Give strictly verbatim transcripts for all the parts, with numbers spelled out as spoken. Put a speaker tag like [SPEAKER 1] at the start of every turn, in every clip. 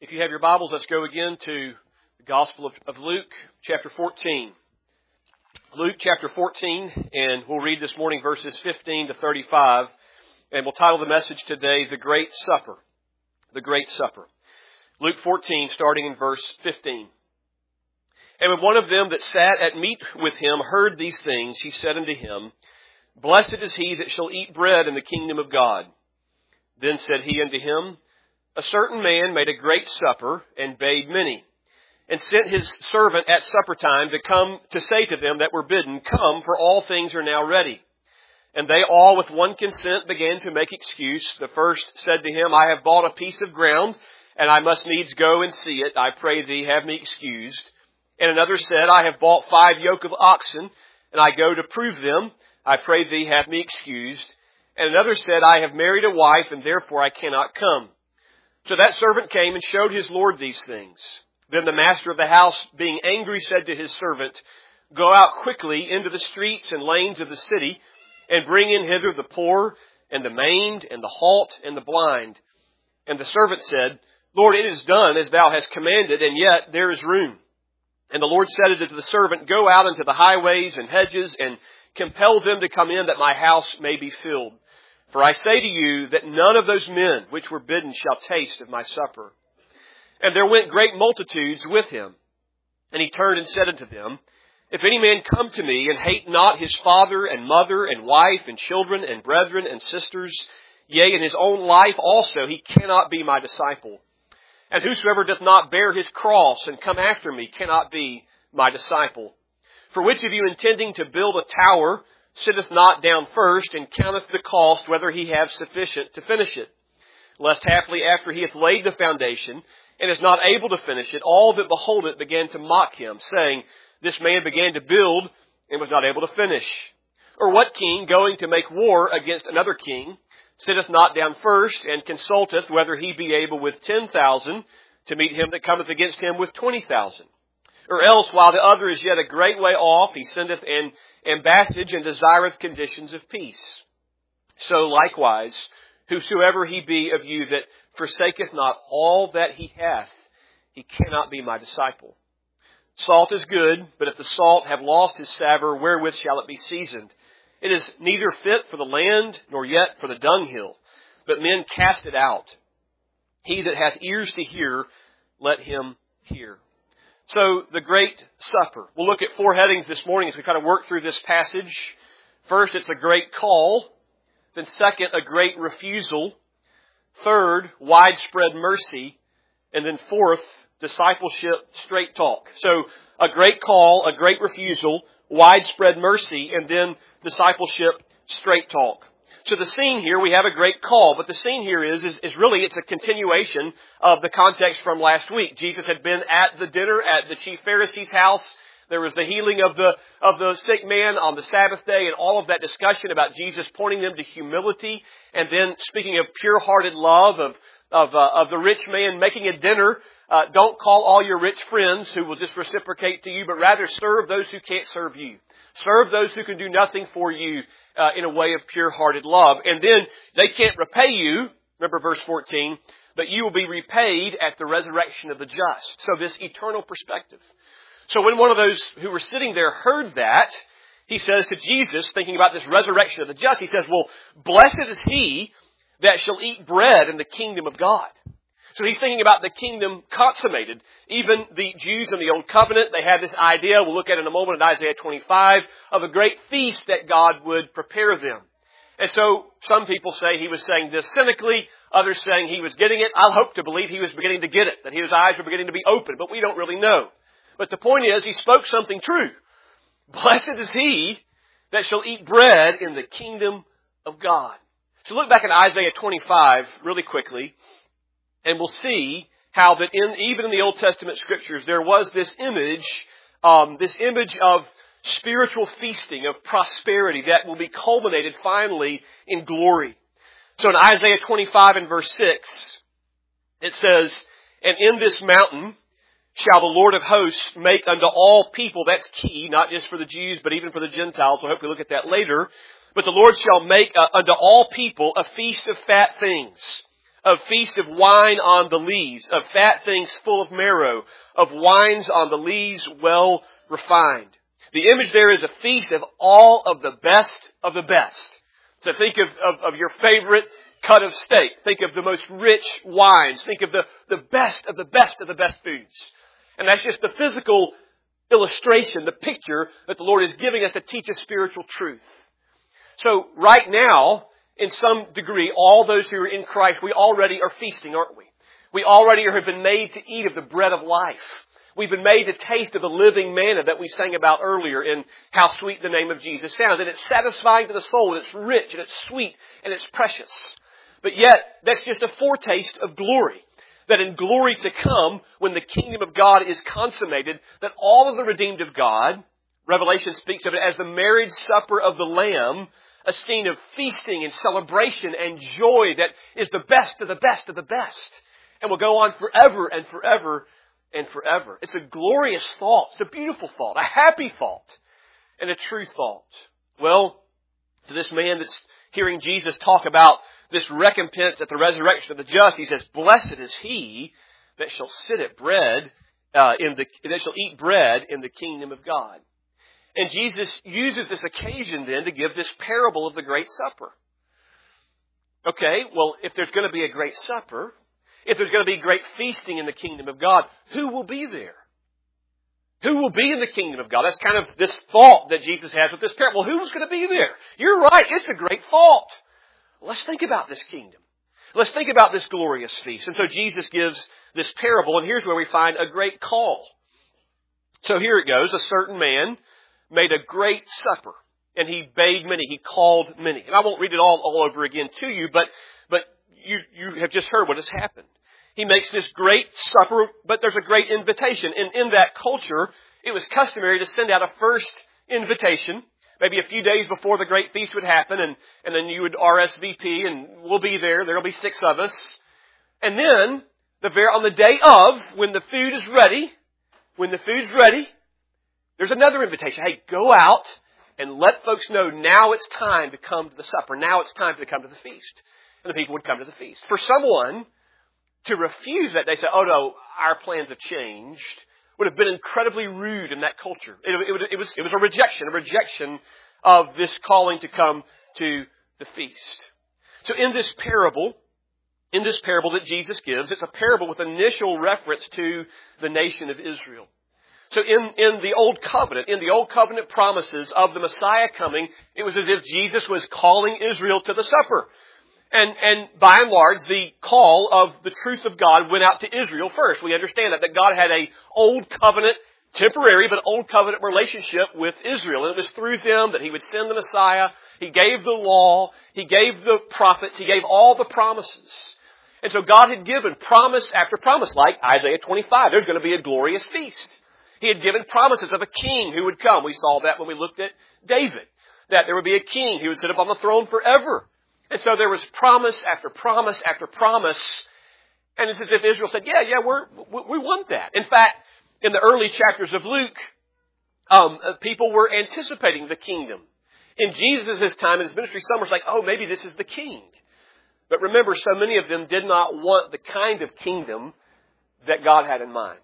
[SPEAKER 1] If you have your Bibles, let's go again to the Gospel of, of Luke, chapter fourteen. Luke, chapter fourteen, and we'll read this morning verses fifteen to thirty-five, and we'll title the message today, The Great Supper. The Great Supper. Luke fourteen, starting in verse fifteen. And when one of them that sat at meat with him heard these things, he said unto him, Blessed is he that shall eat bread in the kingdom of God. Then said he unto him, A certain man made a great supper, and bade many, and sent his servant at supper time to come to say to them that were bidden, Come, for all things are now ready. And they all with one consent began to make excuse. The first said to him, I have bought a piece of ground, and I must needs go and see it. I pray thee, have me excused. And another said, I have bought five yoke of oxen, and I go to prove them. I pray thee, have me excused. And another said, I have married a wife, and therefore I cannot come. So that servant came and showed his lord these things. Then the master of the house, being angry, said to his servant, Go out quickly into the streets and lanes of the city, and bring in hither the poor, and the maimed, and the halt, and the blind. And the servant said, Lord, it is done as thou hast commanded, and yet there is room. And the Lord said unto the servant, Go out into the highways and hedges, and compel them to come in, that my house may be filled. For I say to you that none of those men which were bidden shall taste of my supper. And there went great multitudes with him. And he turned and said unto them, If any man come to me, and hate not his father and mother and wife and children and brethren and sisters, yea, and his own life also, he cannot be my disciple. And whosoever doth not bear his cross and come after me cannot be my disciple. For which of you intending to build a tower sitteth not down first, and counteth the cost whether he have sufficient to finish it? Lest haply after he hath laid the foundation, and is not able to finish it, all that behold it began to mock him, saying, This man began to build, and was not able to finish. Or what king, going to make war against another king, sitteth not down first, and consulteth whether he be able with ten thousand to meet him that cometh against him with twenty thousand? Or else, while the other is yet a great way off, he sendeth an ambassage, and desireth conditions of peace. So likewise, whosoever he be of you that forsaketh not all that he hath, he cannot be my disciple. Salt is good, but if the salt have lost his savour, wherewith shall it be seasoned? It is neither fit for the land, nor yet for the dunghill, but men cast it out. He that hath ears to hear, let him hear. So, the Great Supper. We'll look at four headings this morning as we kind of work through this passage. First, it's a great call. Then second, a great refusal. Third, widespread mercy. And then fourth, discipleship straight talk. So, a great call, a great refusal, widespread mercy, and then discipleship straight talk. So the scene here, we have a great call, but the scene here is, is, is really, it's a continuation of the context from last week. Jesus had been at the dinner at the chief Pharisee's house. There was the healing of the, of the sick man on the Sabbath day, and all of that discussion about Jesus pointing them to humility, and then speaking of pure-hearted love, of, of, uh, of the rich man making a dinner. Uh, don't call all your rich friends who will just reciprocate to you, but rather serve those who can't serve you. Serve those who can do nothing for you. Uh, in a way of pure-hearted love. And then they can't repay you, remember verse fourteen, but you will be repaid at the resurrection of the just. So this eternal perspective. So when one of those who were sitting there heard that, he says to Jesus, thinking about this resurrection of the just, he says, well, blessed is he that shall eat bread in the kingdom of God. So he's thinking about the kingdom consummated. Even the Jews in the Old Covenant, they had this idea, we'll look at in a moment in Isaiah twenty-five, of a great feast that God would prepare them. And so some people say he was saying this cynically, others saying he was getting it. I'll hope to believe he was beginning to get it, that his eyes were beginning to be open, but we don't really know. But the point is, he spoke something true. Blessed is he that shall eat bread in the kingdom of God. So look back at Isaiah twenty-five really quickly. And we'll see how that in even in the Old Testament Scriptures, there was this image, um, this image of spiritual feasting, of prosperity that will be culminated finally in glory. So in Isaiah twenty-five and verse six, it says, And in this mountain shall the Lord of hosts make unto all people, that's key, not just for the Jews, but even for the Gentiles. We'll hopefully look at that later. But the Lord shall make uh, unto all people a feast of fat things, of feast of wine on the lees, of fat things full of marrow, of wines on the lees well refined. The image there is a feast of all of the best of the best. So think of, of, of your favorite cut of steak. Think of the most rich wines. Think of the, the best of the best of the best foods. And that's just the physical illustration, the picture that the Lord is giving us to teach us spiritual truth. So right now, in some degree, all those who are in Christ, we already are feasting, aren't we? We already have been made to eat of the bread of life. We've been made to taste of the living manna that we sang about earlier in How Sweet the Name of Jesus Sounds. And it's satisfying to the soul, and it's rich, and it's sweet, and it's precious. But yet, that's just a foretaste of glory. That in glory to come, when the kingdom of God is consummated, that all of the redeemed of God, Revelation speaks of it as the marriage supper of the Lamb, a scene of feasting and celebration and joy that is the best of the best of the best. And will go on forever and forever and forever. It's a glorious thought. It's a beautiful thought. A happy thought. And a true thought. Well, to this man that's hearing Jesus talk about this recompense at the resurrection of the just, he says, "Blessed is he that shall sit at bread, uh, in the, that shall eat bread in the kingdom of God." And Jesus uses this occasion then to give this parable of the Great Supper. Okay, well, if there's going to be a Great Supper, if there's going to be great feasting in the kingdom of God, who will be there? Who will be in the kingdom of God? That's kind of this thought that Jesus has with this parable. Well, who's going to be there? You're right, it's a great thought. Let's think about this kingdom. Let's think about this glorious feast. And so Jesus gives this parable, and here's where we find a great call. So here it goes. A certain man made a great supper, and he bade many. He called many. And I won't read it all, all over again to you, but, but you, you have just heard what has happened. He makes this great supper, but there's a great invitation. And in that culture, it was customary to send out a first invitation, maybe a few days before the great feast would happen, and, and then you would R S V P, and we'll be there. There'll be six of us. And then, the very, on the day of, when the food is ready, when the food's ready, there's another invitation. Hey, go out and let folks know now it's time to come to the supper. Now it's time to come to the feast. And the people would come to the feast. For someone to refuse that, they say, "Oh no, our plans have changed," would have been incredibly rude in that culture. It, it, it, was, it was a rejection, a rejection of this calling to come to the feast. So in this parable, in this parable that Jesus gives, it's a parable with initial reference to the nation of Israel. So in, in the Old Covenant, in the Old Covenant promises of the Messiah coming, it was as if Jesus was calling Israel to the supper. And, and by and large, the call of the truth of God went out to Israel first. We understand that, that God had a Old Covenant, temporary, but Old Covenant relationship with Israel. And it was through them that He would send the Messiah. He gave the law. He gave the prophets. He gave all the promises. And so God had given promise after promise, like Isaiah twenty-five. There's going to be a glorious feast. He had given promises of a king who would come. We saw that when we looked at David, that there would be a king who would sit upon the throne forever. And so there was promise after promise after promise. And it's as if Israel said, yeah, yeah, we're, we want that. In fact, in the early chapters of Luke, um, people were anticipating the kingdom. In Jesus' time, in His ministry, some were like, oh, maybe this is the king. But remember, so many of them did not want the kind of kingdom that God had in mind.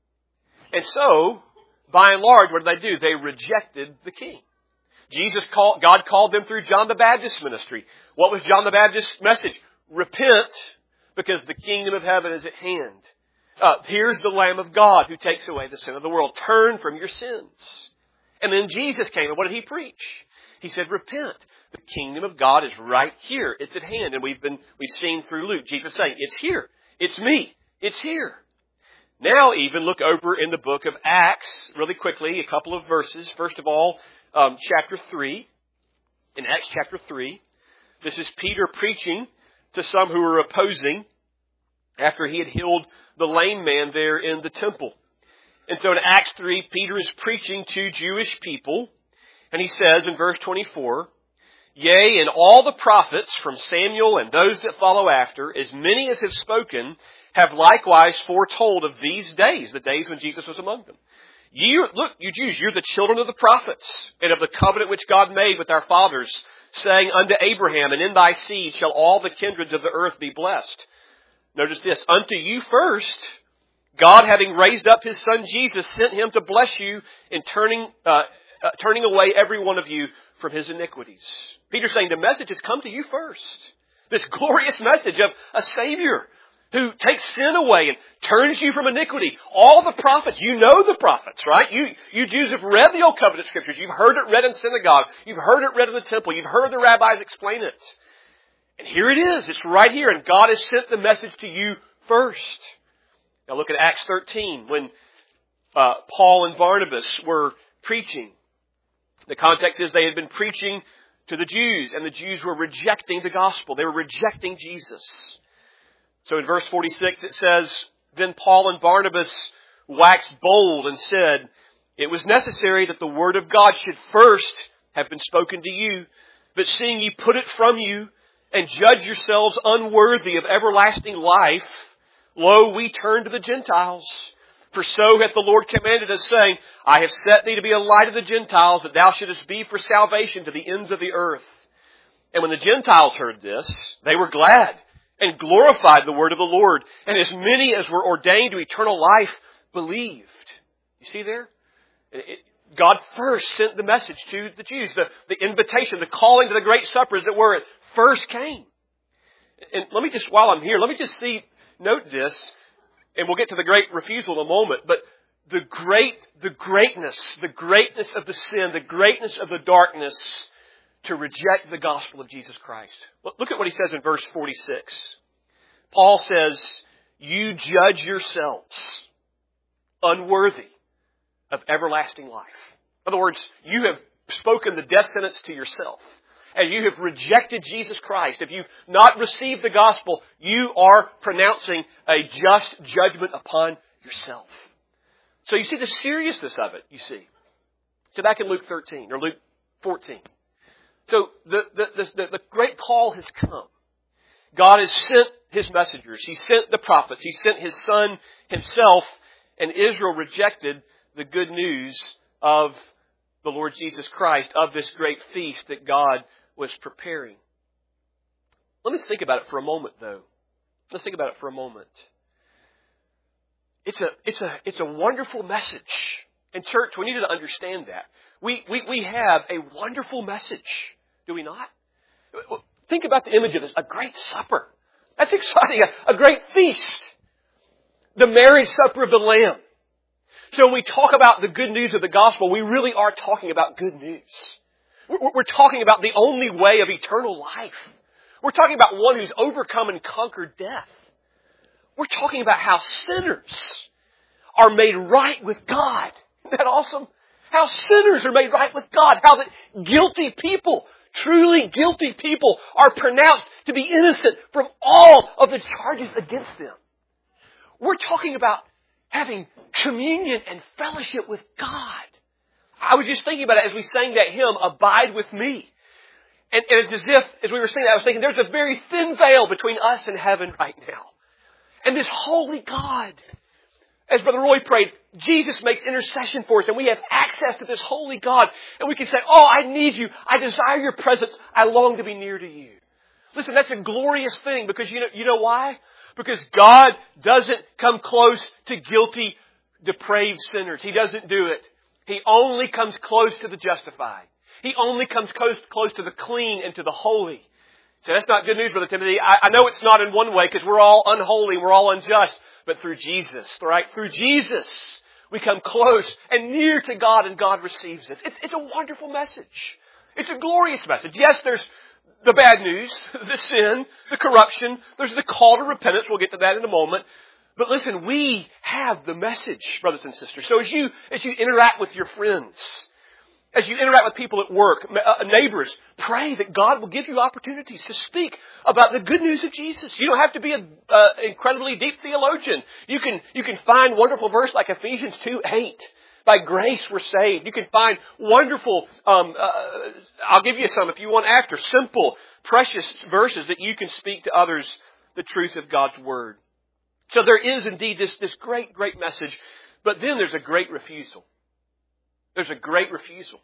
[SPEAKER 1] And so, by and large, what did they do? They rejected the king. Jesus called, God called them through John the Baptist's ministry. What was John the Baptist's message? Repent, because the kingdom of heaven is at hand. Uh, here's the Lamb of God who takes away the sin of the world. Turn from your sins. And then Jesus came, and what did He preach? He said, repent. The kingdom of God is right here. It's at hand. And we've been, we've seen through Luke, Jesus saying, it's here. It's me. It's here. Now even look over in the book of Acts, really quickly, a couple of verses. First of all, um, chapter three. In Acts chapter three, this is Peter preaching to some who were opposing after he had healed the lame man there in the temple. And so in Acts three, Peter is preaching to Jewish people. And he says in verse twenty-four, yea, and all the prophets from Samuel and those that follow after, as many as have spoken, have likewise foretold of these days, the days when Jesus was among them. Ye, look, you Jews, you're the children of the prophets, and of the covenant which God made with our fathers, saying unto Abraham, and in thy seed shall all the kindreds of the earth be blessed. Notice this, unto you first, God, having raised up His Son Jesus, sent Him to bless you in turning, uh, uh, turning away every one of you from his iniquities. Peter's saying the message has come to you first. This glorious message of a Savior who takes sin away and turns you from iniquity. All the prophets, you know the prophets, right? You, you Jews have read the Old Covenant Scriptures. You've heard it read in synagogue. You've heard it read in the temple. You've heard the rabbis explain it. And here it is. It's right here. And God has sent the message to you first. Now look at Acts thirteen when uh, Paul and Barnabas were preaching. The context is they had been preaching to the Jews, and the Jews were rejecting the gospel. They were rejecting Jesus. So in verse forty-six it says, Then Paul and Barnabas waxed bold and said, It was necessary that the word of God should first have been spoken to you, but seeing ye put it from you, and judge yourselves unworthy of everlasting life, lo, we turn to the Gentiles. For so hath the Lord commanded us, saying, I have set thee to be a light of the Gentiles, that thou shouldest be for salvation to the ends of the earth. And when the Gentiles heard this, they were glad, and glorified the word of the Lord. And as many as were ordained to eternal life believed. You see there? It, God first sent the message to the Jews. The, the invitation, the calling to the great supper, as it were, it first came. And let me just, while I'm here, let me just see, note this, and we'll get to the great refusal in a moment, but the great, the greatness, the greatness of the sin, the greatness of the darkness to reject the gospel of Jesus Christ. Look at what he says in verse forty-six. Paul says, you judge yourselves unworthy of everlasting life. In other words, you have spoken the death sentence to yourself. And you have rejected Jesus Christ. If you've not received the gospel, you are pronouncing a just judgment upon yourself. So you see the seriousness of it, you see. So back in Luke thirteen or Luke fourteen. So the, the, the, the great call has come. God has sent His messengers. He sent the prophets. He sent His Son Himself. And Israel rejected the good news of the Lord Jesus Christ, of this great feast that God was preparing. Let me think about it for a moment, though. Let's think about it for a moment. It's a, it's a, it's a wonderful message. And church, we need to understand that. We, we, we have a wonderful message, do we not? Think about the image of this, a great supper. That's exciting, a, a great feast. The marriage supper of the Lamb. So when we talk about the good news of the gospel, we really are talking about good news. We're talking about the only way of eternal life. We're talking about one who's overcome and conquered death. We're talking about how sinners are made right with God. Isn't that awesome? How sinners are made right with God. How that guilty people, truly guilty people, are pronounced to be innocent from all of the charges against them. We're talking about having communion and fellowship with God. I was just thinking about it as we sang that hymn, Abide With Me. And, and it's as if, as we were singing that, I was thinking there's a very thin veil between us and heaven right now. And this holy God, as Brother Roy prayed, Jesus makes intercession for us and we have access to this holy God. And we can say, oh, I need you. I desire your presence. I long to be near to you. Listen, that's a glorious thing because you know, you know why? Because God doesn't come close to guilty, depraved sinners. He doesn't do it. He only comes close to the justified. He only comes close, close to the clean and to the holy. So that's not good news, Brother Timothy. I, I know it's not in one way because we're all unholy, we're all unjust. But through Jesus, right? Through Jesus, we come close and near to God and God receives us. It's, it's a wonderful message. It's a glorious message. Yes, there's the bad news, the sin, the corruption. There's the call to repentance. We'll get to that in a moment. But listen, we have the message, brothers and sisters. So as you, as you interact with your friends, as you interact with people at work, uh, neighbors, pray that God will give you opportunities to speak about the good news of Jesus. You don't have to be an uh, incredibly deep theologian. You can, you can find wonderful verse like Ephesians two eight. By grace we're saved. You can find wonderful, um, uh, I'll give you some if you want after, simple, precious verses that you can speak to others the truth of God's Word. So there is indeed this, this great, great message. But then there's a great refusal. There's a great refusal.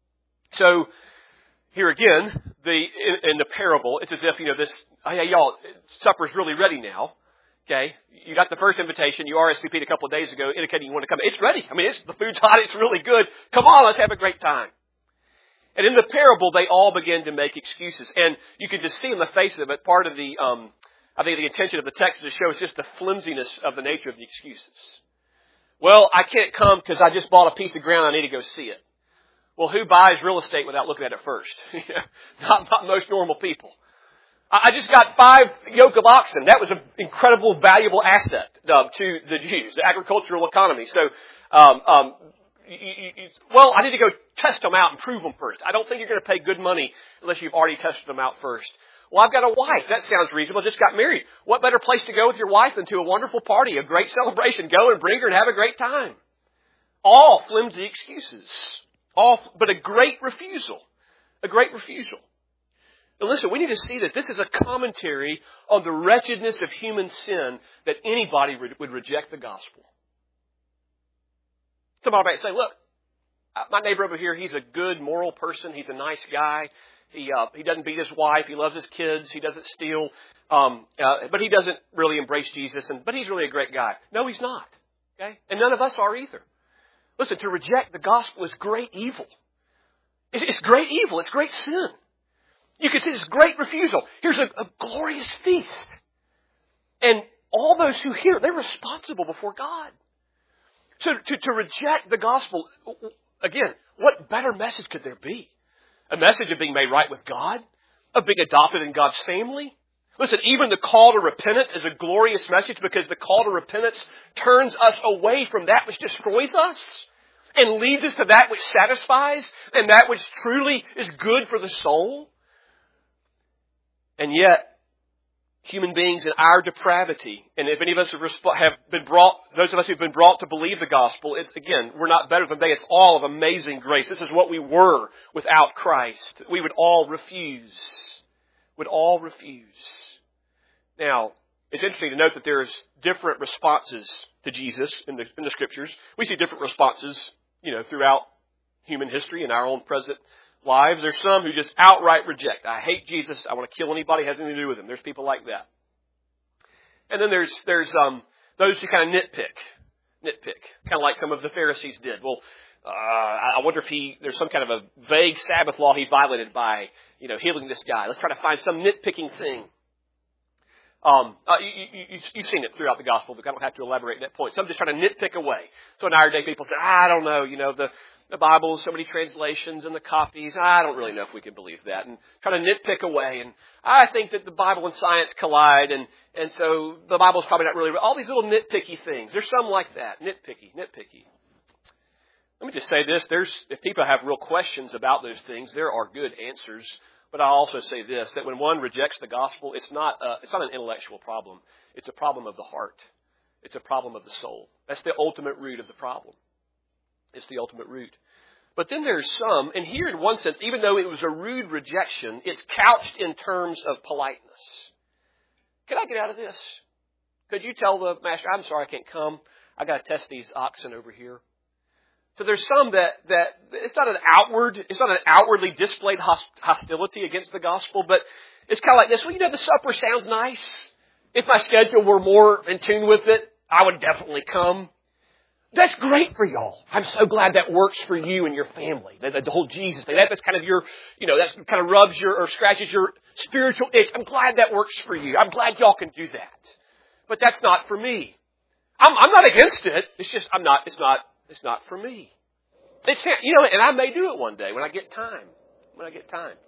[SPEAKER 1] So here again, the in, in the parable, it's as if, you know, this, hey, y'all, supper's really ready now. Okay, you got the first invitation. You R S V P'd a couple of days ago indicating you want to come. It's ready. I mean, it's, the food's hot. It's really good. Come on, let's have a great time. And in the parable, they all begin to make excuses. And you can just see in the face of it, part of the, um, I think the intention of the text to show is just the flimsiness of the nature of the excuses. Well, I can't come because I just bought a piece of ground. I need to go see it. Well, who buys real estate without looking at it first? not, not most normal people. I just got five yoke of oxen. That was an incredible, valuable asset uh, to the Jews, the agricultural economy. So, um, um, you, you, you, well, I need to go test them out and prove them first. I don't think you're going to pay good money unless you've already tested them out first. Well, I've got a wife. That sounds reasonable. I just got married. What better place to go with your wife than to a wonderful party, a great celebration? Go and bring her and have a great time. All flimsy excuses. All, but a great refusal. A great refusal. Now listen, we need to see that this is a commentary on the wretchedness of human sin, that anybody would reject the gospel. Somebody might say, look, my neighbor over here, he's a good, moral person. He's a nice guy. He uh, he doesn't beat his wife. He loves his kids. He doesn't steal. Um, uh, but he doesn't really embrace Jesus. And but he's really a great guy. No, he's not. Okay, and none of us are either. Listen, to reject the gospel is great evil. It's, it's great evil. It's great sin. You can see this great refusal. Here's a, a glorious feast. And all those who hear, they're responsible before God. So to, to reject the gospel, again, what better message could there be? A message of being made right with God? Of being adopted in God's family? Listen, even the call to repentance is a glorious message, because the call to repentance turns us away from that which destroys us and leads us to that which satisfies and that which truly is good for the soul. And yet, human beings in our depravity, and if any of us have, resp- have been brought, those of us who've been brought to believe the gospel, it's again, we're not better than they. It's all of amazing grace. This is what we were without Christ. We would all refuse. Would all refuse. Now, it's interesting to note that there's different responses to Jesus in the in the Scriptures. We see different responses, you know, throughout human history in our own present lives. There's some who just outright reject. I hate Jesus. I want to kill anybody who has anything to do with him. There's people like that. And then there's there's um those who kind of nitpick, nitpick, kind of like some of the Pharisees did. Well, uh, I wonder if he there's some kind of a vague Sabbath law he violated by, you know, healing this guy. Let's try to find some nitpicking thing. Um, uh, you, you, you've seen it throughout the gospel, but I don't have to elaborate that point. Some just try to nitpick away. So in our day, people say, I don't know, you know, the The Bible, so many translations and the copies. I don't really know if we can believe that. And try to nitpick away. And I think that the Bible and science collide. And, and so the Bible's probably not really... All these little nitpicky things. There's some like that. Nitpicky, nitpicky. Let me just say this. There's, if people have real questions about those things, there are good answers. But I'll also say this, that when one rejects the gospel, it's not, a, it's not an intellectual problem. It's a problem of the heart. It's a problem of the soul. That's the ultimate root of the problem. It's the ultimate root. But then there's some, and here in one sense, even though it was a rude rejection, it's couched in terms of politeness. Can I get out of this? Could you tell the master, I'm sorry I can't come. I got to test these oxen over here. So there's some that, that it's not an outward, it's not an outwardly displayed hostility against the gospel, but it's kind of like this. Well, you know, the supper sounds nice. If my schedule were more in tune with it, I would definitely come. That's great for y'all. I'm so glad that works for you and your family. The, the whole Jesus thing. That, that's kind of your, you know, that kind of rubs your, or scratches your spiritual itch. I'm glad that works for you. I'm glad y'all can do that. But that's not for me. I'm, I'm not against it. It's just, I'm not, it's not, it's not for me. It's, you know, and I may do it one day when I get time. When I get time.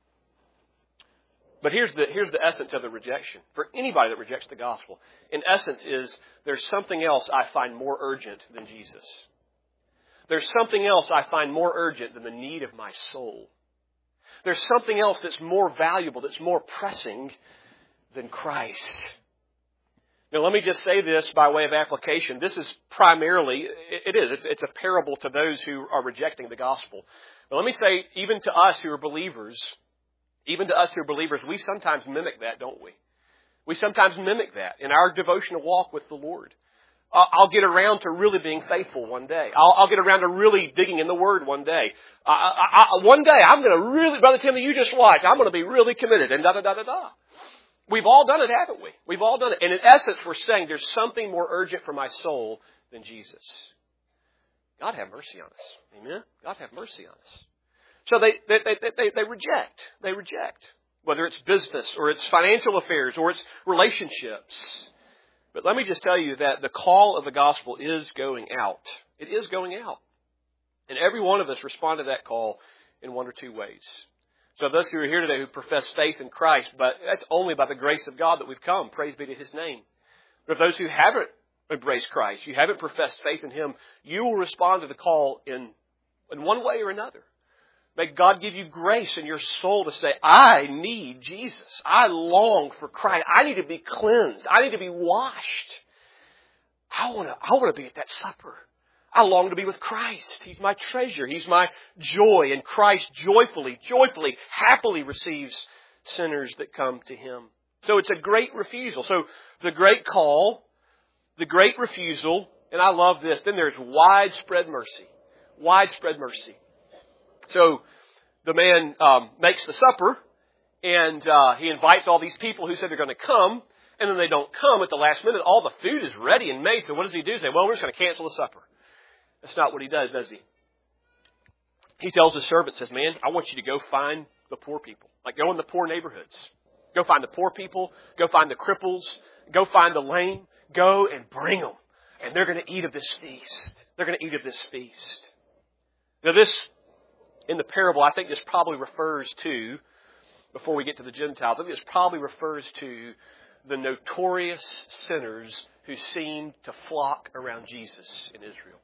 [SPEAKER 1] But here's the, here's the essence of the rejection. For anybody that rejects the gospel, in essence is, there's something else I find more urgent than Jesus. There's something else I find more urgent than the need of my soul. There's something else that's more valuable, that's more pressing than Christ. Now, let me just say this by way of application. This is primarily, it is, it's, it's a parable to those who are rejecting the gospel. But let me say, even to us who are believers, even to us who are believers, we sometimes mimic that, don't we? We sometimes mimic that in our devotional walk with the Lord. Uh, I'll get around to really being faithful one day. I'll, I'll get around to really digging in the Word one day. Uh, I, I, one day I'm going to really, Brother Timothy, you just watch, I'm going to be really committed and da da da da da. We've all done it, haven't we? We've all done it. And in essence, we're saying there's something more urgent for my soul than Jesus. God have mercy on us. Amen? God have mercy on us. So they, they, they, they, they reject. They reject. Whether it's business or it's financial affairs or it's relationships. But let me just tell you that the call of the gospel is going out. It is going out. And every one of us respond to that call in one or two ways. So those who are here today who profess faith in Christ, but that's only by the grace of God that we've come. Praise be to His name. But if those who haven't embraced Christ, you haven't professed faith in Him, you will respond to the call in, in one way or another. May God give you grace in your soul to say, I need Jesus. I long for Christ. I need to be cleansed. I need to be washed. I want to, I want to be at that supper. I long to be with Christ. He's my treasure. He's my joy. And Christ joyfully, joyfully, happily receives sinners that come to Him. So it's a great refusal. So the great call, the great refusal, and I love this. Then there's widespread mercy. Widespread mercy. So the man um, makes the supper, and uh, he invites all these people who said they're going to come, and then they don't come at the last minute. All the food is ready and made. So what does he do? He say, well, we're just going to cancel the supper. That's not what he does, does he? He tells his servant, says, man, I want you to go find the poor people. Like, go in the poor neighborhoods. Go find the poor people. Go find the cripples. Go find the lame. Go and bring them. And they're going to eat of this feast. They're going to eat of this feast. Now this, in the parable, I think this probably refers to, before we get to the Gentiles, I think this probably refers to the notorious sinners who seemed to flock around Jesus in Israel.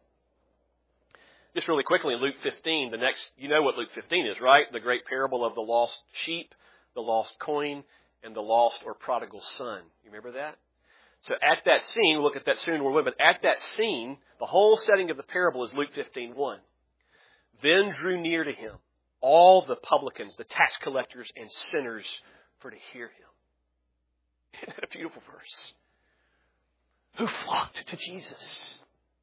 [SPEAKER 1] Just really quickly in Luke fifteen, the next, you know what Luke fifteen is, right? The great parable of the lost sheep, the lost coin, and the lost or prodigal son. You remember that? So at that scene, look at that soon, we're but at that scene, the whole setting of the parable is Luke fifteen one. Then drew near to him all the publicans, the tax collectors, and sinners for to hear him. Isn't that a beautiful verse? Who flocked to Jesus?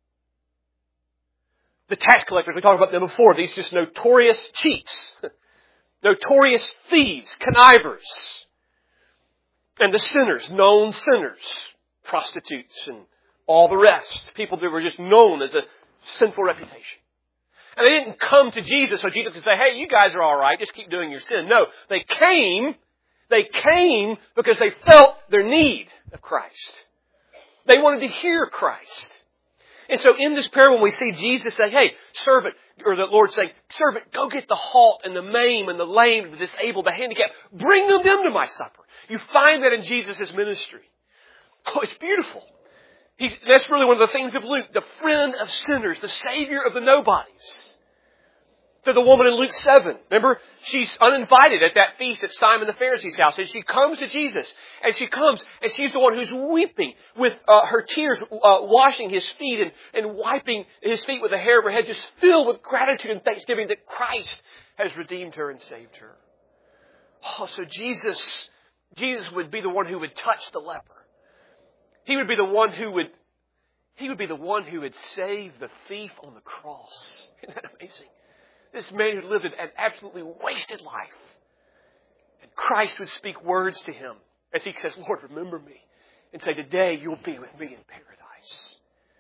[SPEAKER 1] The tax collectors, we talked about them before, these just notorious cheats, notorious thieves, connivers, and the sinners, known sinners, prostitutes, and all the rest, people that were just known as a sinful reputation. And they didn't come to Jesus so Jesus could say, hey, you guys are all right, just keep doing your sin. No, they came, they came because they felt their need of Christ. They wanted to hear Christ. And so in this parable, we see Jesus say, hey, servant, or the Lord saying, servant, go get the halt and the maimed and the lame, the disabled, the handicapped. Bring them into my supper. You find that in Jesus' ministry. Oh, it's beautiful. He's, that's really one of the things of Luke, the friend of sinners, the Savior of the nobodies. To the woman in Luke seven. Remember, she's uninvited at that feast at Simon the Pharisee's house. And she comes to Jesus. And she comes, and she's the one who's weeping with uh, her tears, uh, washing his feet and, and wiping his feet with the hair of her head, just filled with gratitude and thanksgiving that Christ has redeemed her and saved her. Oh, so Jesus, Jesus would be the one who would touch the leper. He would be the one who would, he would be the one who would save the thief on the cross. Isn't that amazing? This man who lived an absolutely wasted life. And Christ would speak words to him as he says, Lord, remember me. And say, today you'll be with me in paradise.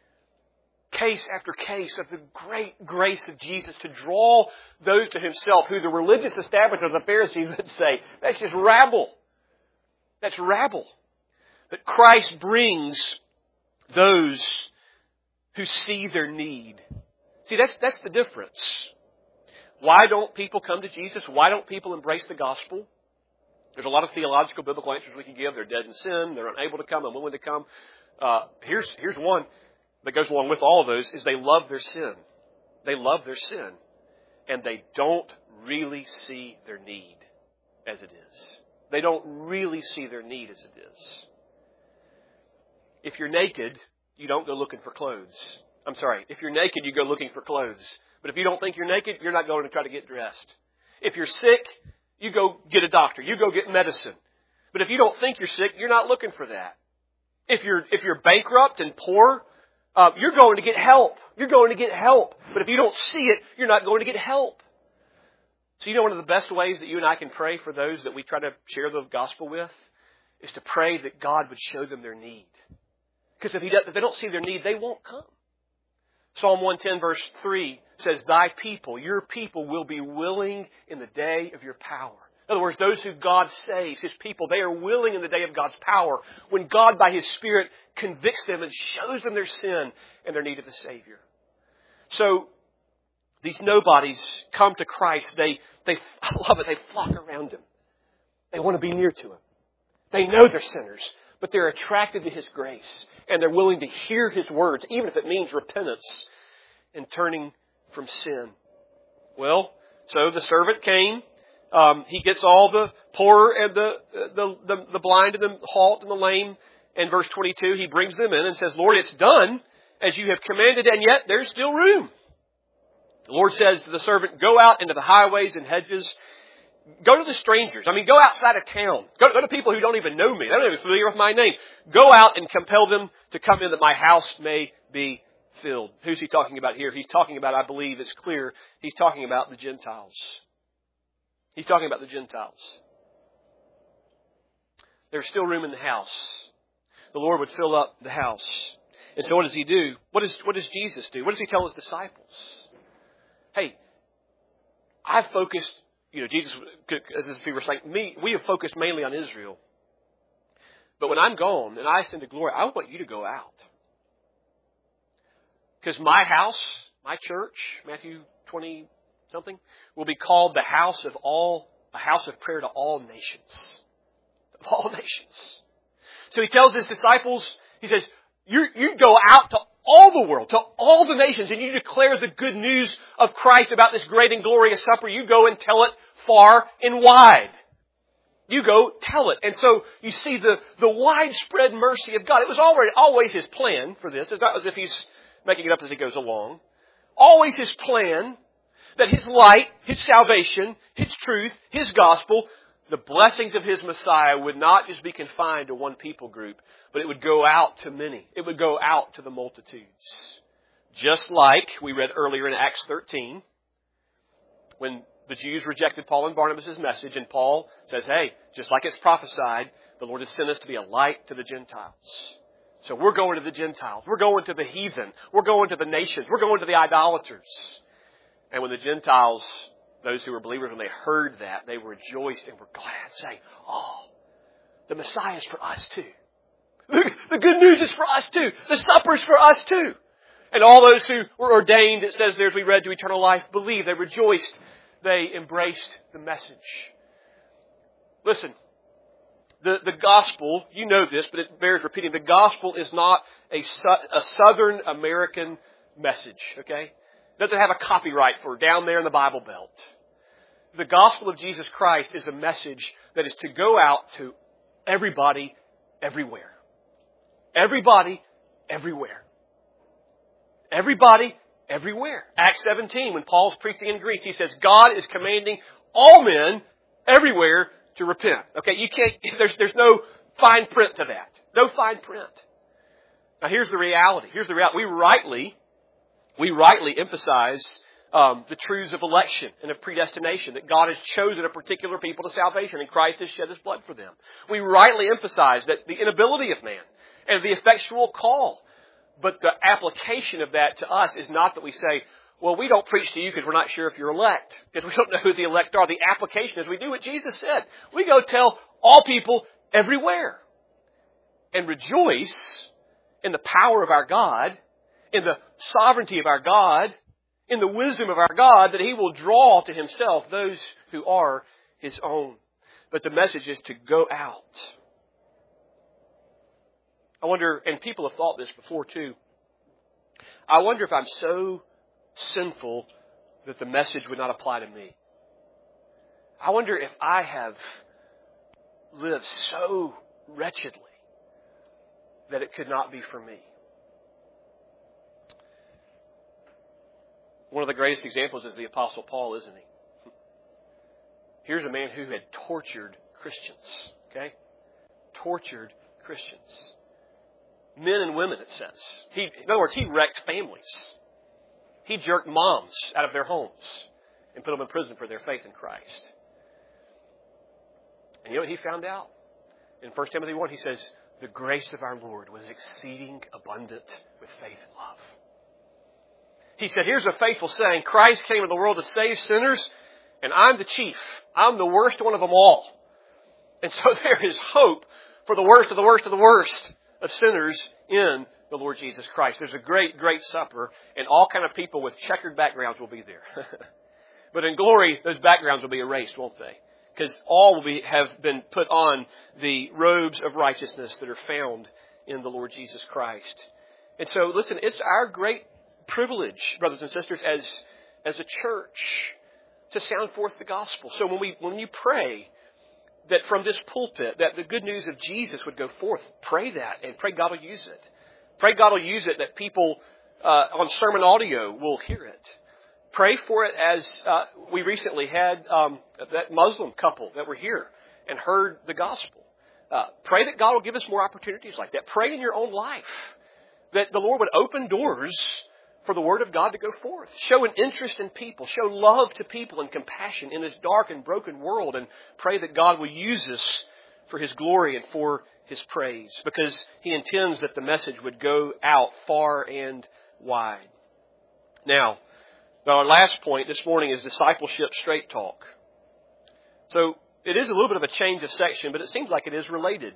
[SPEAKER 1] Case after case of the great grace of Jesus to draw those to himself who the religious establishment of the Pharisees would say, that's just rabble. That's rabble. But Christ brings those who see their need. See, that's, that's the difference. Why don't people come to Jesus? Why don't people embrace the gospel? There's a lot of theological, biblical answers we can give. They're dead in sin. They're unable to come, unwilling to come. Uh, here's, here's one that goes along with all of those, is they love their sin. They love their sin. And they don't really see their need as it is. They don't really see their need as it is. If you're naked, you don't go looking for clothes. I'm sorry. If you're naked, you go looking for clothes. But if you don't think you're naked, you're not going to try to get dressed. If you're sick, you go get a doctor. You go get medicine. But if you don't think you're sick, you're not looking for that. If you're if you're bankrupt and poor, uh, you're going to get help. You're going to get help. But if you don't see it, you're not going to get help. So you know one of the best ways that you and I can pray for those that we try to share the gospel with is to pray that God would show them their need. Because if, he does, if they don't see their need, they won't come. Psalm one ten verse three says, Thy people, your people will be willing in the day of your power. In other words, those who God saves, His people, they are willing in the day of God's power when God by His Spirit convicts them and shows them their sin and their need of a Savior. So, these nobodies come to Christ. They, they, I love it, they flock around Him. They want to be near to Him. They know they're sinners, but they're attracted to His grace. And they're willing to hear His words, even if it means repentance and turning from sin. Well, so the servant came. Um, he gets all the poor and the, the, the, the blind and the halt and the lame. In verse twenty-two, he brings them in and says, Lord, it's done as you have commanded, and yet there's still room. The Lord says to the servant, go out into the highways and hedges. Go to the strangers. I mean, go outside of town. Go, go to people who don't even know me. They're not even familiar with my name. Go out and compel them to come in that my house may be filled. Who's he talking about here? He's talking about, I believe it's clear, he's talking about the Gentiles. He's talking about the Gentiles. There's still room in the house. The Lord would fill up the house. And so what does He do? What does, what does Jesus do? What does He tell His disciples? Hey, I've focused, you know, Jesus, as if He were saying, me, we have focused mainly on Israel. But when I'm gone and I ascend to glory, I want you to go out. Because my house, my church, Matthew twenty something, will be called the house of all, a house of prayer to all nations. Of all nations. So He tells His disciples, He says, you, you go out to all the world, to all the nations, and you declare the good news of Christ about this great and glorious supper. You go and tell it far and wide. You go tell it. And so you see the, the widespread mercy of God. It was already always His plan for this. It's not as if He's making it up as He goes along. Always His plan that His light, His salvation, His truth, His gospel, the blessings of His Messiah would not just be confined to one people group, but it would go out to many. It would go out to the multitudes. Just like we read earlier in Acts thirteen, when the Jews rejected Paul and Barnabas' message, and Paul says, hey, just like it's prophesied, the Lord has sent us to be a light to the Gentiles. So we're going to the Gentiles. We're going to the heathen. We're going to the nations. We're going to the idolaters. And when the Gentiles, those who were believers, when they heard that, they rejoiced and were glad, saying, oh, the Messiah is for us too. The good news is for us too. The supper is for us too. And all those who were ordained, it says there as we read, to eternal life, believed. They rejoiced. They embraced the message. Listen, the, the gospel, you know this, but it bears repeating. The gospel is not a, a Southern American message, okay? It doesn't have a copyright for down there in the Bible Belt. The gospel of Jesus Christ is a message that is to go out to everybody, everywhere. Everybody, everywhere. Everybody, everywhere. Acts seventeen, when Paul's preaching in Greece, he says, God is commanding all men everywhere to repent. Okay, you can't, there's, there's no fine print to that. No fine print. Now here's the reality. Here's the reality. We rightly, we rightly emphasize um, the truths of election and of predestination, that God has chosen a particular people to salvation and Christ has shed His blood for them. We rightly emphasize that the inability of man and the effectual call. But the application of that to us is not that we say, well, we don't preach to you because we're not sure if you're elect, because we don't know who the elect are. The application is we do what Jesus said. We go tell all people everywhere and rejoice in the power of our God, in the sovereignty of our God, in the wisdom of our God, that He will draw to Himself those who are His own. But the message is to go out. I wonder, and people have thought this before too, I wonder if I'm so sinful that the message would not apply to me. I wonder if I have lived so wretchedly that it could not be for me. One of the greatest examples is the Apostle Paul, isn't he? Here's a man who had tortured Christians, okay? Tortured Christians. Men and women, it says. He, in other words, he wrecked families. He jerked moms out of their homes and put them in prison for their faith in Christ. And you know what he found out? in First Timothy one, he says, the grace of our Lord was exceeding abundant with faith and love. He said, here's a faithful saying, Christ came into the world to save sinners, and I'm the chief. I'm the worst one of them all. And so there is hope for the worst of the worst of the worst of sinners in the Lord Jesus Christ. There's a great, great supper, and all kind of people with checkered backgrounds will be there. But in glory, those backgrounds will be erased, won't they? Because all will be, have been put on the robes of righteousness that are found in the Lord Jesus Christ. And so, listen, it's our great privilege, brothers and sisters, as, as a church, to sound forth the gospel. So when we when you pray that from this pulpit, that the good news of Jesus would go forth, pray that, and pray God will use it. Pray God will use it that people uh, on sermon audio will hear it. Pray for it as uh, we recently had um, that Muslim couple that were here and heard the gospel. Uh, pray that God will give us more opportunities like that. Pray in your own life that the Lord would open doors for the Word of God to go forth. Show an interest in people. Show love to people and compassion in this dark and broken world. And pray that God will use us for His glory and for His praise. Because He intends that the message would go out far and wide. Now, our last point this morning is discipleship straight talk. So, it is a little bit of a change of section, but it seems like it is related.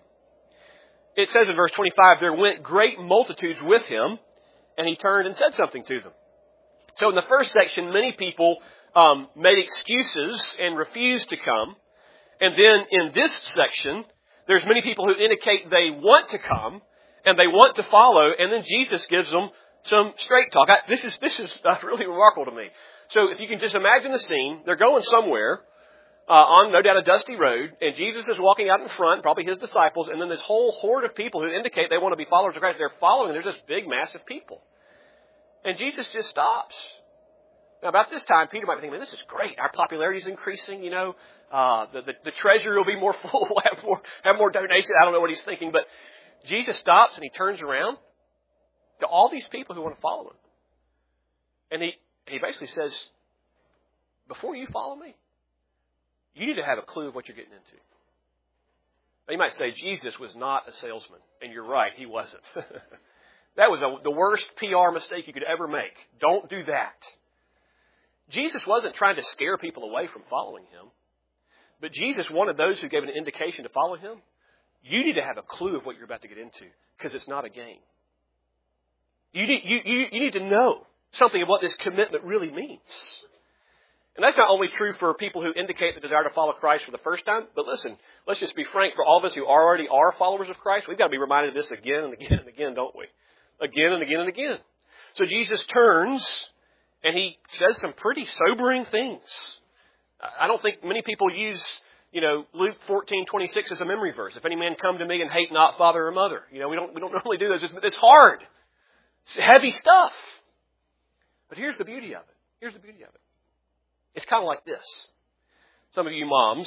[SPEAKER 1] It says in verse twenty-five, there went great multitudes with Him, and He turned and said something to them. So in the first section, many people um, made excuses and refused to come. And then in this section, there's many people who indicate they want to come and they want to follow. And then Jesus gives them some straight talk. I, this is this is uh, really remarkable to me. So if you can just imagine the scene, they're going somewhere uh, on no doubt a dusty road, and Jesus is walking out in front, probably His disciples, and then this whole horde of people who indicate they want to be followers of Christ, they're following. There's this big mass of people. And Jesus just stops. Now, about this time, Peter might be thinking, this is great. Our popularity is increasing, you know. Uh, the, the, the treasury will be more full. We'll have more, have more donations. I don't know what he's thinking. But Jesus stops and He turns around to all these people who want to follow Him. And He, he basically says, before you follow me, you need to have a clue of what you're getting into. Now, you might say Jesus was not a salesman. And you're right, He wasn't. That was a, the worst P R mistake you could ever make. Don't do that. Jesus wasn't trying to scare people away from following Him. But Jesus wanted those who gave an indication to follow Him. You need to have a clue of what you're about to get into, because it's not a game. You need, you, you, you need to know something of what this commitment really means. And that's not only true for people who indicate the desire to follow Christ for the first time, but listen, let's just be frank, for all of us who already are followers of Christ, we've got to be reminded of this again and again and again, don't we? Again and again and again. So Jesus turns and He says some pretty sobering things. I don't think many people use, you know, Luke fourteen twenty-six as a memory verse. If any man come to me and hate not father or mother. You know, we don't, we don't normally do those. It's, it's hard. It's heavy stuff. But here's the beauty of it. Here's the beauty of it. It's kind of like this. Some of you moms,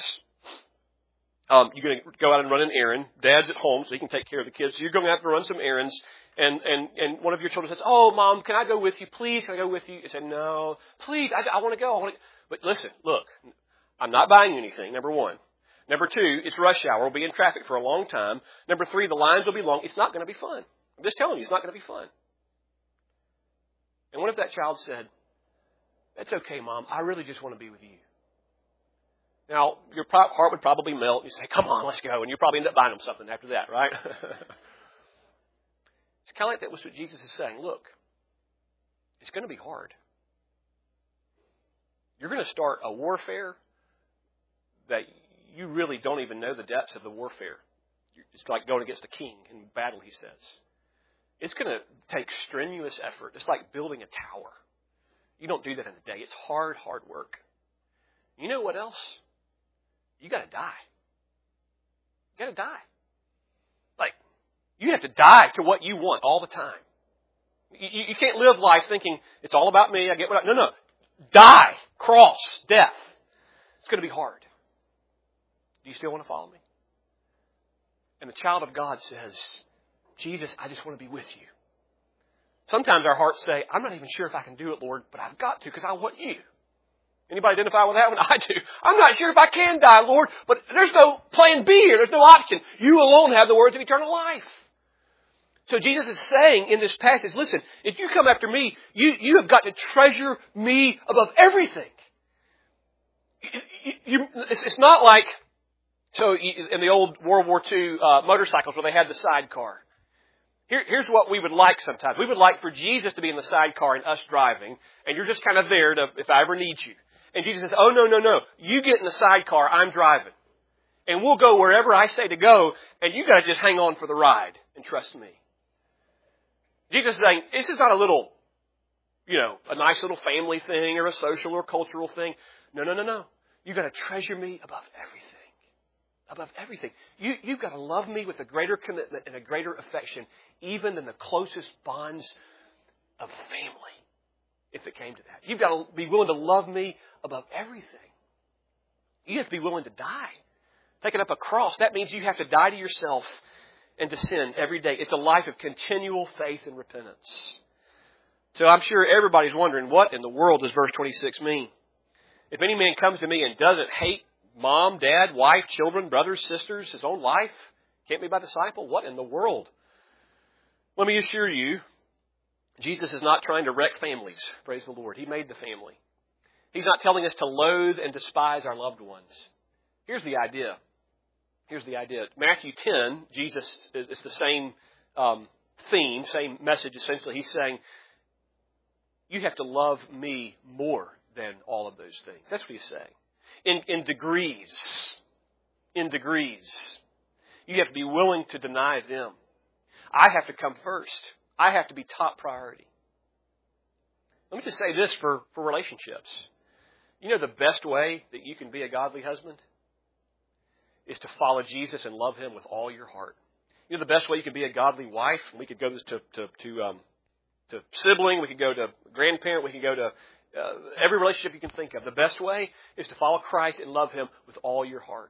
[SPEAKER 1] um, you're going to go out and run an errand. Dad's at home, so he can take care of the kids. So you're going out to run some errands. And, and, and one of your children says, oh, Mom, can I go with you? Please, can I go with you? You say, no, please, I, I want to go. I want to. But listen, look, I'm not buying you anything, number one. Number two, it's rush hour. We'll be in traffic for a long time. Number three, the lines will be long. It's not going to be fun. I'm just telling you, it's not going to be fun. And what if that child said, that's okay, Mom, I really just want to be with you. Now, your heart would probably melt. You say, come on, let's go. And you probably end up buying them something after that, right? It's kind of like that was what Jesus is saying. Look, it's going to be hard. You're going to start a warfare that you really don't even know the depths of the warfare. It's like going against a king in battle, he says. It's going to take strenuous effort. It's like building a tower. You don't do that in a day. It's hard, hard work. You know what else? You got to die. You got to die. Like, you have to die to what you want all the time. You, you can't live life thinking, it's all about me, I get what I... No, no. Die. Cross. Death. It's going to be hard. Do you still want to follow me? And the child of God says, Jesus, I just want to be with you. Sometimes our hearts say, I'm not even sure if I can do it, Lord, but I've got to because I want you. Anybody identify with that one? I do. I'm not sure if I can die, Lord, but there's no plan B here. There's no option. You alone have the words of eternal life. So Jesus is saying in this passage, listen, if you come after me, you, you have got to treasure me above everything. You, you, it's, it's not like, so in the old World War Two uh, motorcycles where they had the sidecar. Here, here's what we would like sometimes. We would like for Jesus to be in the sidecar and us driving, and you're just kind of there to, if I ever need you. And Jesus says, oh, no, no, no. You get in the sidecar, I'm driving. And we'll go wherever I say to go, and you got to just hang on for the ride and trust me. Jesus is saying, this is not a little, you know, a nice little family thing or a social or cultural thing. No, no, no, no. You've got to treasure me above everything. Above everything. You, you've got to love me with a greater commitment and a greater affection, even than the closest bonds of family, if it came to that. You've got to be willing to love me above everything. You have to be willing to die. Taking up a cross, that means you have to die to yourself and to sin every day. It's a life of continual faith and repentance. So I'm sure everybody's wondering, what in the world does verse twenty-six mean? If any man comes to me and doesn't hate mom, dad, wife, children, brothers, sisters, his own life, can't be my disciple? What in the world? Let me assure you, Jesus is not trying to wreck families. Praise the Lord. He made the family. He's not telling us to loathe and despise our loved ones. Here's the idea. Here's the idea. Matthew ten, Jesus, it's the same um, theme, same message essentially. He's saying, you have to love me more than all of those things. That's what he's saying. In, in degrees. In degrees. You have to be willing to deny them. I have to come first. I have to be top priority. Let me just say this for, for relationships. You know the best way that you can be a godly husband is to follow Jesus and love Him with all your heart. You know the best way you can be a godly wife? We could go this to to to, um, to sibling. We could go to grandparent. We could go to uh, every relationship you can think of. The best way is to follow Christ and love Him with all your heart.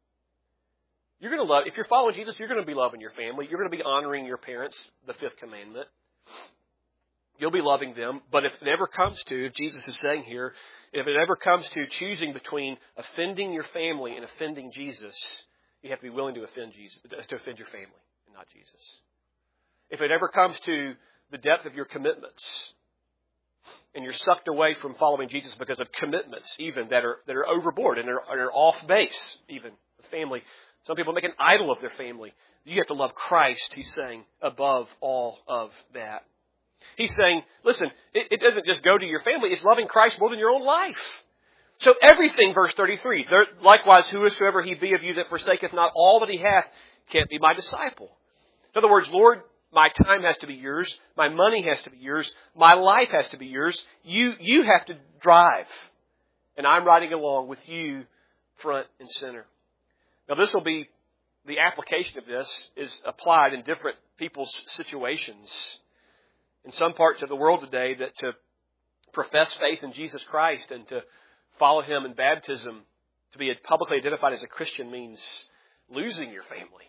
[SPEAKER 1] You're going to love, if you're following Jesus, you're going to be loving your family. You're going to be honoring your parents, the fifth commandment. You'll be loving them. But if it ever comes to, if Jesus is saying here, if it ever comes to choosing between offending your family and offending Jesus, you have to be willing to offend Jesus, to offend your family and not Jesus. If it ever comes to the depth of your commitments, and you're sucked away from following Jesus because of commitments even that are that are overboard and are, are off base, even the family. Some people make an idol of their family. You have to love Christ, he's saying, above all of that. He's saying, listen, it, it doesn't just go to your family. It's loving Christ more than your own life. So everything, verse thirty-three, there, likewise, whosoever he be of you that forsaketh not all that he hath can't be my disciple. In other words, Lord, my time has to be yours. My money has to be yours. My life has to be yours. You, you have to drive. And I'm riding along with you front and center. Now, this will be, the application of this is applied in different people's situations. In some parts of the world today, that to profess faith in Jesus Christ and to follow Him in baptism, to be publicly identified as a Christian, means losing your family.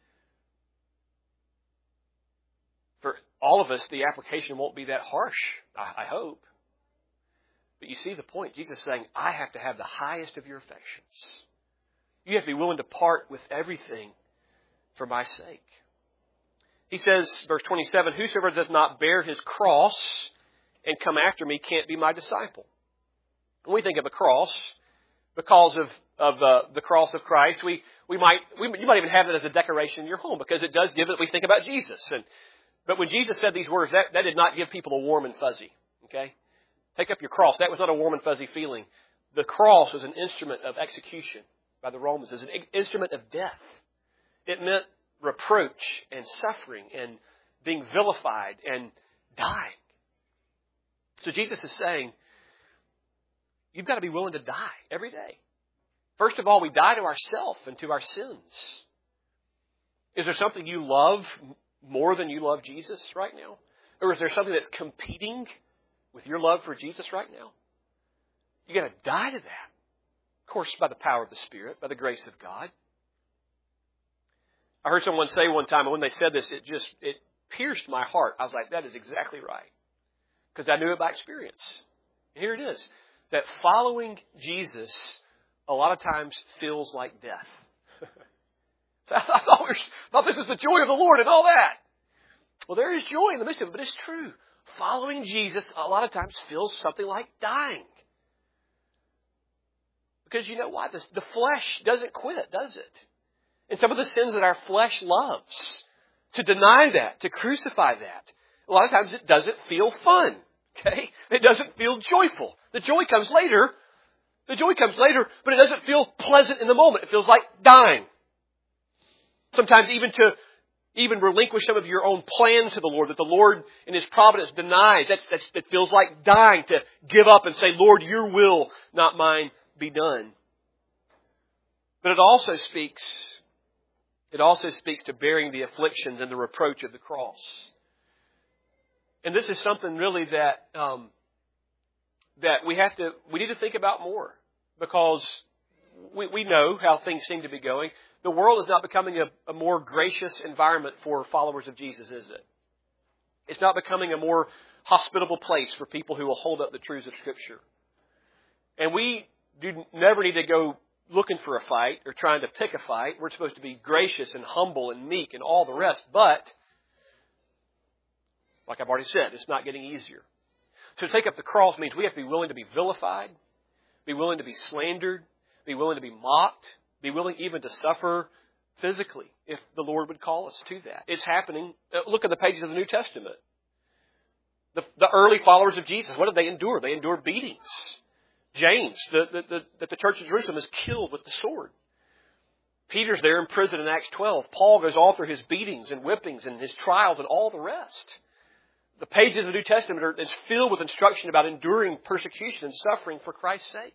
[SPEAKER 1] For all of us, the application won't be that harsh, I, I hope. But you see the point. Jesus is saying, I have to have the highest of your affections. You have to be willing to part with everything for my sake. He says, verse twenty-seven, whosoever does not bear his cross and come after me can't be my disciple. When we think of a cross, because of, of uh, the cross of Christ, we, we might, we, you might even have it as a decoration in your home because it does give it, we think about Jesus. And, but when Jesus said these words, that, that did not give people a warm and fuzzy. Okay? Take up your cross. That was not a warm and fuzzy feeling. The cross was an instrument of execution by the Romans. It was an instrument of death. It meant reproach and suffering and being vilified and dying. So Jesus is saying, you've got to be willing to die every day. First of all, we die to ourselves and to our sins. Is there something you love more than you love Jesus right now? Or is there something that's competing with your love for Jesus right now? You got to die to that. Of course, by the power of the Spirit, by the grace of God. I heard someone say one time, and when they said this, it just, it pierced my heart. I was like, that is exactly right. Because I knew it by experience. And here it is. that following Jesus a lot of times feels like death. So I thought, we were, thought this is the joy of the Lord and all that. Well, there is joy in the midst of it, but it's true. Following Jesus a lot of times feels something like dying. Because you know why? The, the flesh doesn't quit, does it? And some of the sins that our flesh loves, to deny that, to crucify that, a lot of times it doesn't feel fun. Okay? It doesn't feel joyful. The joy comes later. The joy comes later, but it doesn't feel pleasant in the moment. It feels like dying. Sometimes even to even relinquish some of your own plans to the Lord that the Lord in His providence denies. That's, that's, that feels like dying, to give up and say, Lord, your will, not mine, be done. But it also speaks, it also speaks to bearing the afflictions and the reproach of the cross. And this is something really that um, that we have to, we need to think about more, because we, we know how things seem to be going. The world is not becoming a, a more gracious environment for followers of Jesus, is it? It's not becoming a more hospitable place for people who will hold up the truths of Scripture. And we do never need to go looking for a fight or trying to pick a fight. We're supposed to be gracious and humble and meek and all the rest. But, like I've already said, it's not getting easier. So to take up the cross means we have to be willing to be vilified, be willing to be slandered, be willing to be mocked, be willing even to suffer physically if the Lord would call us to that. It's happening. Look at the pages of the New Testament. The, the early followers of Jesus, what did they endure? They endured beatings. James, the, the, the, that the church of Jerusalem is killed with the sword. Peter's there in prison in Acts twelve. Paul goes all through his beatings and whippings and his trials and all the rest. The pages of the New Testament are is filled with instruction about enduring persecution and suffering for Christ's sake.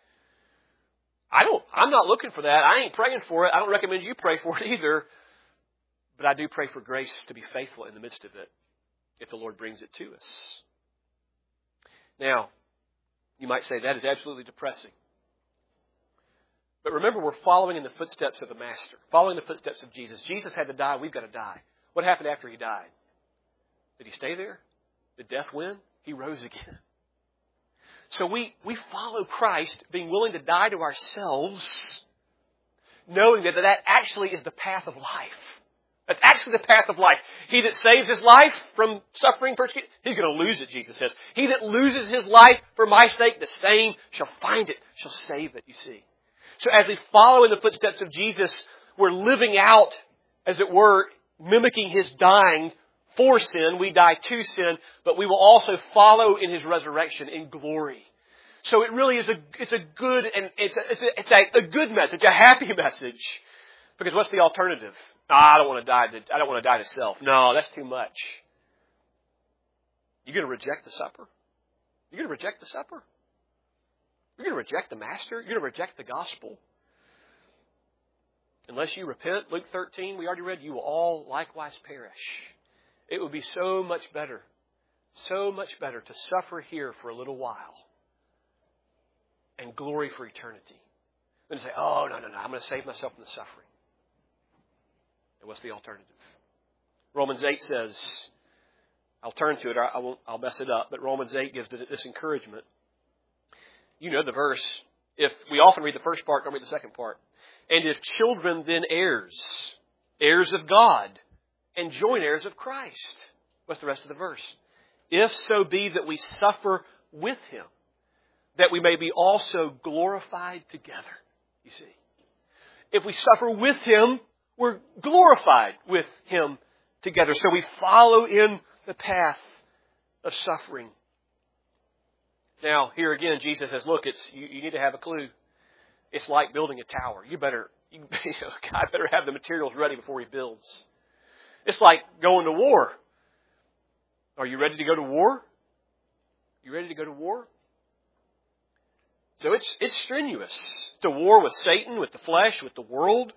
[SPEAKER 1] I don't, I'm not looking for that. I ain't praying for it. I don't recommend you pray for it either. But I do pray for grace to be faithful in the midst of it if the Lord brings it to us. Now, you might say that is absolutely depressing. But remember, we're following in the footsteps of the Master, following the footsteps of Jesus. Jesus had to die. We've got to die. What happened after He died? Did He stay there? Did death win? He rose again. So we, we follow Christ, being willing to die to ourselves, knowing that that actually is the path of life. That's actually the path of life. He that saves his life from suffering, persecution, he's going to lose it, Jesus says. He that loses his life for my sake, the same shall find it, shall save it, you see. So as we follow in the footsteps of Jesus, we're living out, as it were, mimicking His dying for sin. We die to sin, but we will also follow in His resurrection in glory. So it really is a, it's a good, and it's a, it's a, it's a, a good message, a happy message. Because what's the alternative? Oh, I don't want to die to, I don't want to die to self. No, that's too much. You're going to reject the supper? You're going to reject the supper? You're going to reject the Master? You're going to reject the gospel? Unless you repent, Luke thirteen, we already read, you will all likewise perish. It would be so much better, so much better to suffer here for a little while and glory for eternity than to say, oh, no, no, no, I'm going to save myself from the suffering. And what's the alternative? Romans eight says, I'll turn to it, I won't, I'll mess it up, but Romans eight gives this encouragement. You know the verse. If we often read the first part, don't read the second part. And if children, then heirs, heirs of God, and joint heirs of Christ. What's the rest of the verse? If so be that we suffer with Him, that we may be also glorified together. You see, if we suffer with Him, we're glorified with Him together. So we follow in the path of suffering. Now, here again, Jesus says, look, it's you, you need to have a clue. It's like building a tower. You better, you, you know, God better have the materials ready before He builds. It's like going to war. Are you ready to go to war? You ready to go to war? So it's it's strenuous. It's a war with Satan, with the flesh, with the world.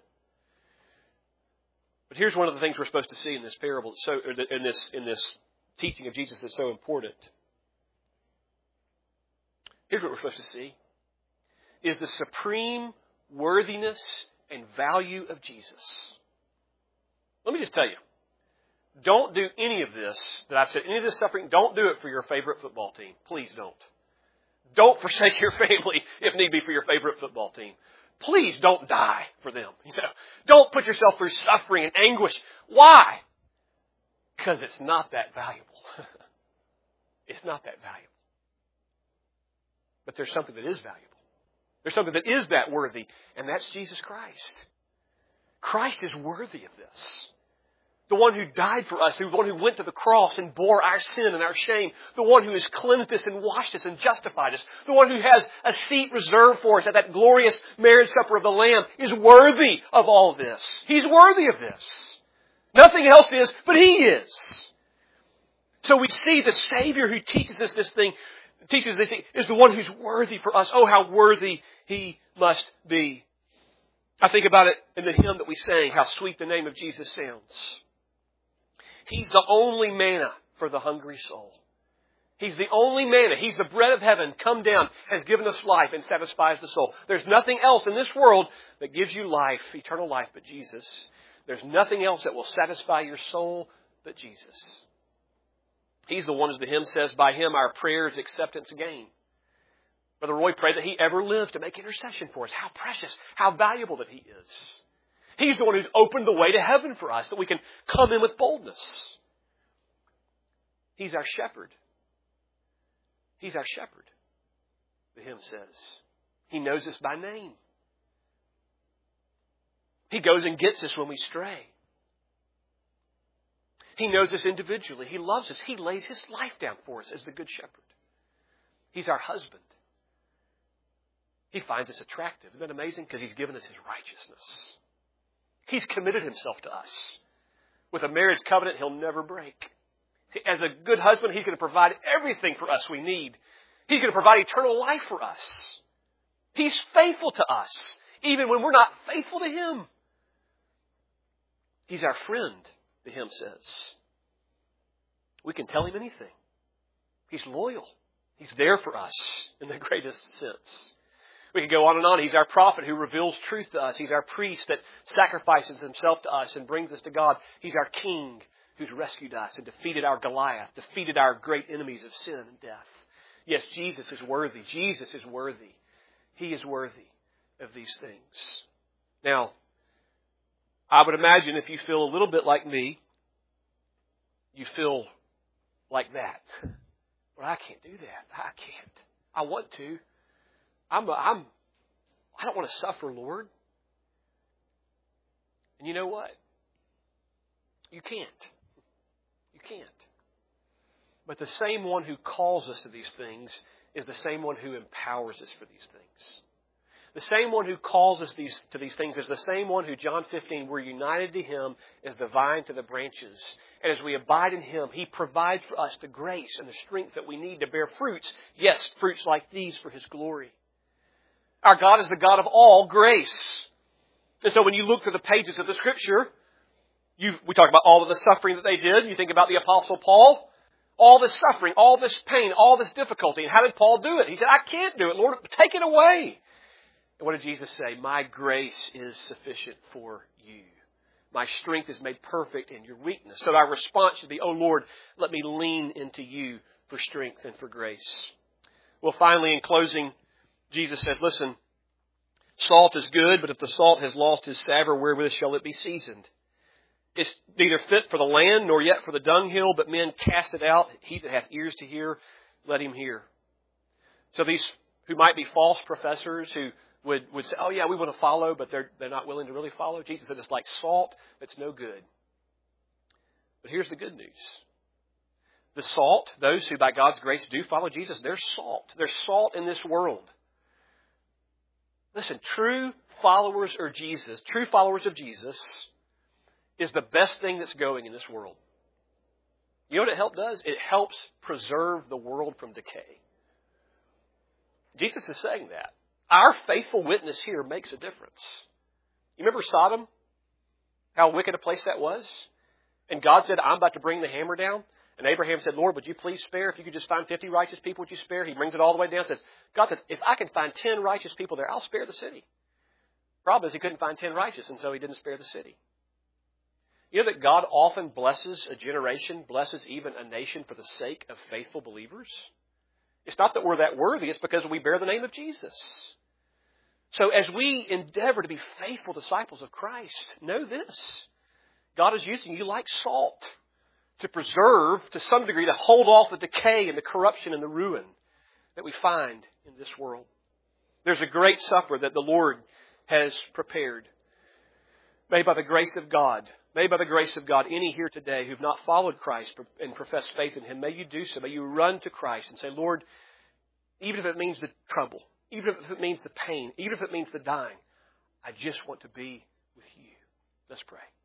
[SPEAKER 1] But here's one of the things we're supposed to see in this parable, so or in this in this teaching of Jesus that's so important. Here's what we're supposed to see: is the supreme worthiness and value of Jesus. Let me just tell you. Don't do any of this that I've said, any of this suffering, don't do it for your favorite football team. Please don't. Don't forsake your family, if need be, for your favorite football team. Please don't die for them. You know, don't put yourself through suffering and anguish. Why? Because it's not that valuable. It's not that valuable. But there's something that is valuable. There's something that is that worthy, and that's Jesus Christ. Christ is worthy of this. The one who died for us, the one who went to the cross and bore our sin and our shame, the one who has cleansed us and washed us and justified us, the one who has a seat reserved for us at that glorious marriage supper of the Lamb, is worthy of all this. He's worthy of this. Nothing else is, but He is. So we see the Savior who teaches us this thing, teaches this thing, is the one who's worthy for us. Oh, how worthy He must be. I think about it in the hymn that we sang, how sweet the name of Jesus sounds. He's the only manna for the hungry soul. He's the only manna. He's the bread of heaven come down, has given us life and satisfies the soul. There's nothing else in this world that gives you life, eternal life, but Jesus. There's nothing else that will satisfy your soul but Jesus. He's the one, as the hymn says, by Him our prayers acceptance gain. Brother Roy prayed that he ever lived to make intercession for us. How precious, how valuable that He is. He's the one who's opened the way to heaven for us, that we can come in with boldness. He's our shepherd. He's our shepherd, the hymn says. He knows us by name. He goes and gets us when we stray. He knows us individually. He loves us. He lays His life down for us as the good shepherd. He's our husband. He finds us attractive. Isn't that amazing? Because He's given us His righteousness. He's committed Himself to us. With a marriage covenant He'll never break. As a good husband, He's going to provide everything for us we need. He's going to provide eternal life for us. He's faithful to us, even when we're not faithful to Him. He's our friend, the hymn says. We can tell Him anything. He's loyal. He's there for us in the greatest sense. We could go on and on. He's our prophet who reveals truth to us. He's our priest that sacrifices Himself to us and brings us to God. He's our king who's rescued us and defeated our Goliath, defeated our great enemies of sin and death. Yes, Jesus is worthy. Jesus is worthy. He is worthy of these things. Now, I would imagine if you feel a little bit like me, you feel like that. Well, I can't do that. I can't. I want to. I'm, I'm, I don't want to suffer, Lord. And you know what? You can't. You can't. But the same one who calls us to these things is the same one who empowers us for these things. The same one who calls us these, to these things is the same one who, John fifteen, we're united to Him as the vine to the branches. And as we abide in Him, He provides for us the grace and the strength that we need to bear fruits. Yes, fruits like these for His glory. Our God is the God of all grace. And so when you look through the pages of the Scripture, you, we talk about all of the suffering that they did. You think about the Apostle Paul. All this suffering, all this pain, all this difficulty. And how did Paul do it? He said, I can't do it. Lord, take it away. And what did Jesus say? My grace is sufficient for you. My strength is made perfect in your weakness. So our response should be, oh Lord, let me lean into you for strength and for grace. Well, finally, in closing, Jesus says, listen, salt is good, but if the salt has lost his savour, wherewith shall it be seasoned? It's neither fit for the land, nor yet for the dunghill, but men cast it out. He that hath ears to hear, let him hear. So these who might be false professors who would, would say, oh yeah, we want to follow, but they're, they're not willing to really follow. Jesus said it's like salt that's no good. But here's the good news. The salt, those who by God's grace do follow Jesus, they're salt. They're salt in this world. Listen, true followers of Jesus, true followers of Jesus is the best thing that's going in this world. You know what it help does? It helps preserve the world from decay. Jesus is saying that. Our faithful witness here makes a difference. You remember Sodom? How wicked a place that was? And God said, I'm about to bring the hammer down. And Abraham said, Lord, would you please spare? If you could just find fifty righteous people, would you spare? He brings it all the way down and says, God says, if I can find ten righteous people there, I'll spare the city. Problem is he couldn't find ten righteous, and so he didn't spare the city. You know that God often blesses a generation, blesses even a nation for the sake of faithful believers? It's not that we're that worthy. It's because we bear the name of Jesus. So as we endeavor to be faithful disciples of Christ, know this. God is using you like salt to preserve, to some degree, to hold off the decay and the corruption and the ruin that we find in this world. There's a great supper that the Lord has prepared. May by the grace of God, may by the grace of God, any here today who've not followed Christ and professed faith in Him, may you do so. May you run to Christ and say, Lord, even if it means the trouble, even if it means the pain, even if it means the dying, I just want to be with you. Let's pray.